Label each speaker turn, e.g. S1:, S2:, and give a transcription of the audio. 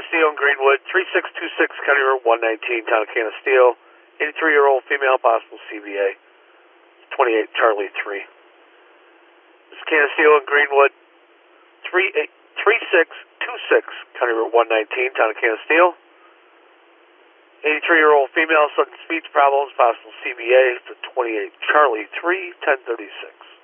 S1: Steel in Greenwood, 3626 County Road 119, Town of Canasteel. 83-year-old female, possible CVA. 28 Charlie 3. This is Canasteel in Greenwood, 3626 County Road 119, Town of Canasteel. 83-year-old female, sudden speech problems, possible CVA. 28 Charlie 3, 1036.